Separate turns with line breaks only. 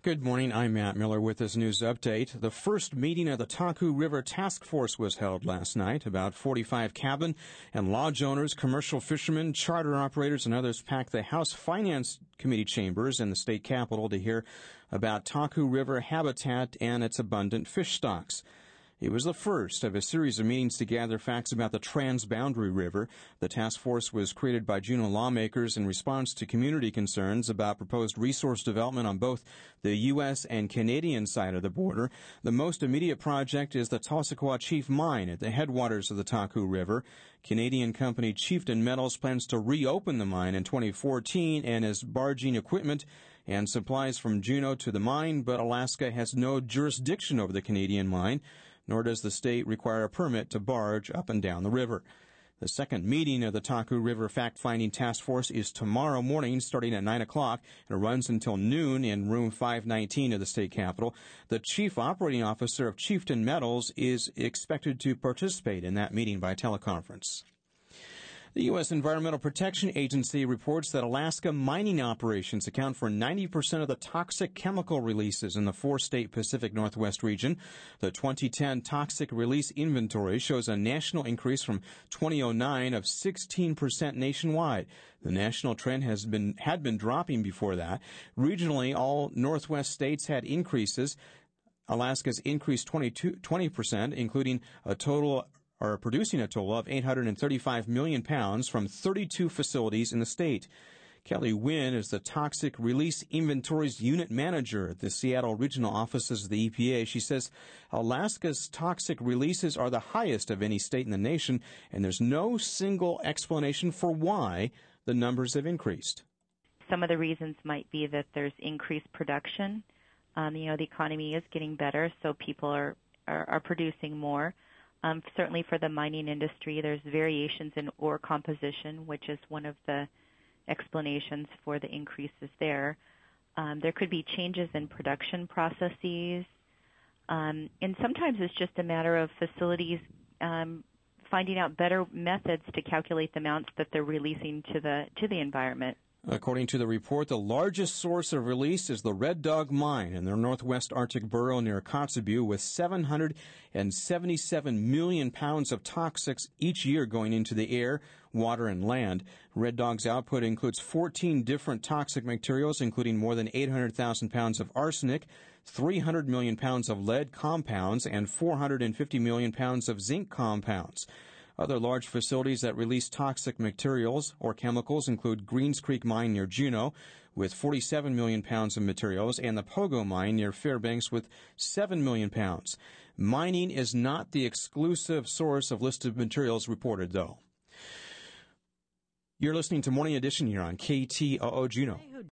Good morning. I'm Matt Miller with this news update. The first meeting of the Taku River Task Force was held last night. About 45 cabin and lodge owners, commercial fishermen, charter operators, and others packed the House Finance Committee chambers in the state capitol to hear about Taku River habitat and its abundant fish stocks. It was the first of a series of meetings to gather facts about the Transboundary River. The task force was created by Juneau lawmakers in response to community concerns about proposed resource development on both the U.S. and Canadian side of the border. The most immediate project is the Tulsiquah Chief Mine at the headwaters of the Taku River. Canadian company Chieftain Metals plans to reopen the mine in 2014 and is barging equipment and supplies from Juneau to the mine, but Alaska has no jurisdiction over the Canadian mine, nor does the state require a permit to barge up and down the river. The second meeting of the Taku River Fact-Finding Task Force is tomorrow morning starting at 9 o'clock and runs until noon in room 519 of the state capitol. The chief operating officer of Chieftain Metals is expected to participate in that meeting by teleconference. The U.S. Environmental Protection Agency reports that Alaska mining operations account for 90% of the toxic chemical releases in the four-state Pacific Northwest region. The 2010 toxic release inventory shows a national increase from 2009 of 16% nationwide. The national trend had been dropping before that. Regionally, all Northwest states had increases. Alaska's increased 20%, including producing a total of 835 million pounds from 32 facilities in the state. Kelly Wynn is the Toxic Release Inventories Unit Manager at the Seattle Regional Offices of the EPA. She says Alaska's toxic releases are the highest of any state in the nation, and there's no single explanation for why the numbers have increased.
Some of the reasons might be that there's increased production. The economy is getting better, so people are producing more. Certainly for the mining industry, there's variations in ore composition, which is one of the explanations for the increases there. There could be changes in production processes, and sometimes it's just a matter of facilities finding out better methods to calculate the amounts that they're releasing to the environment.
According to the report, the largest source of release is the Red Dog Mine in their northwest Arctic borough near Kotzebue, with 777 million pounds of toxics each year going into the air, water, and land. Red Dog's output includes 14 different toxic materials, including more than 800,000 pounds of arsenic, 300 million pounds of lead compounds, and 450 million pounds of zinc compounds. Other large facilities that release toxic materials or chemicals include Greens Creek Mine near Juneau with 47 million pounds of materials and the Pogo Mine near Fairbanks with 7 million pounds. Mining is not the exclusive source of listed materials reported, though. You're listening to Morning Edition here on KTOO Juneau.